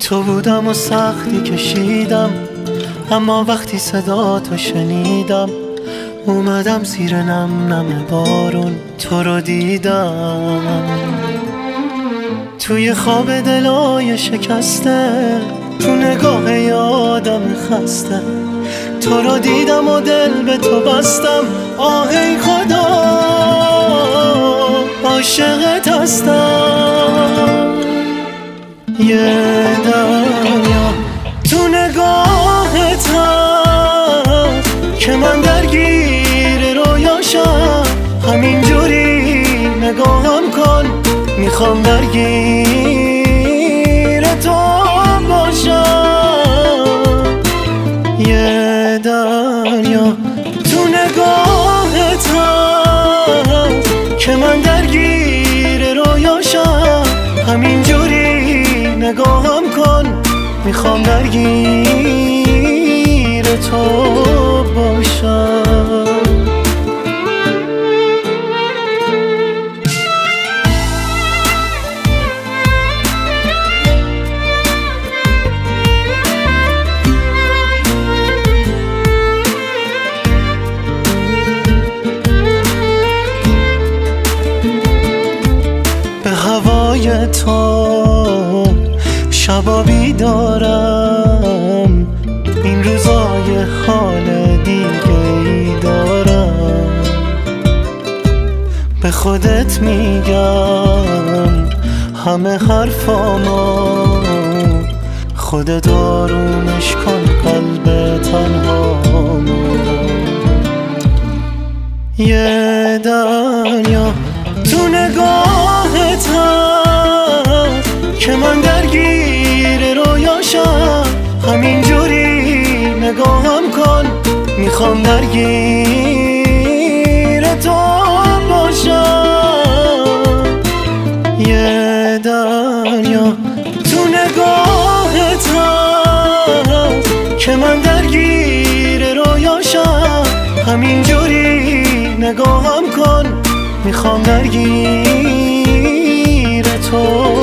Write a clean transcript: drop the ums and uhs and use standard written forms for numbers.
تو بودم و سختی کشیدم، اما وقتی صدا تو شنیدم اومدم زیر نم نم بارون تو رو دیدم. توی خواب دلای شکسته، تو نگاه یادم خسته، تو رو دیدم و دل به تو بستم. آه ای خدا عاشقت هستم. یه دنیا تو نگاهت هست که من درگیر رویاشم. همینجوری نگاهم کن، میخوام درگیر تو باشم. یه دنیا تو نگاهت هست که من درگیر رویاشم. همینجوری نگاهم کن، میخوام درگیر تو باشم. به هوای تو شبا بیدارم، این روزای حال دیگه ای دارم. به خودت میگم همه حرفامو، خودت آرومش کن قلب تنهامو. یه دنیا تو نگاهت هست که من درگیر رویاشم. همینجوری نگاهم کن، میخوام درگیر تو باشم. یه دنیا تو نگاهت هست که من درگیر رویاشم. همینجوری نگاهم کن، میخوام درگیر تو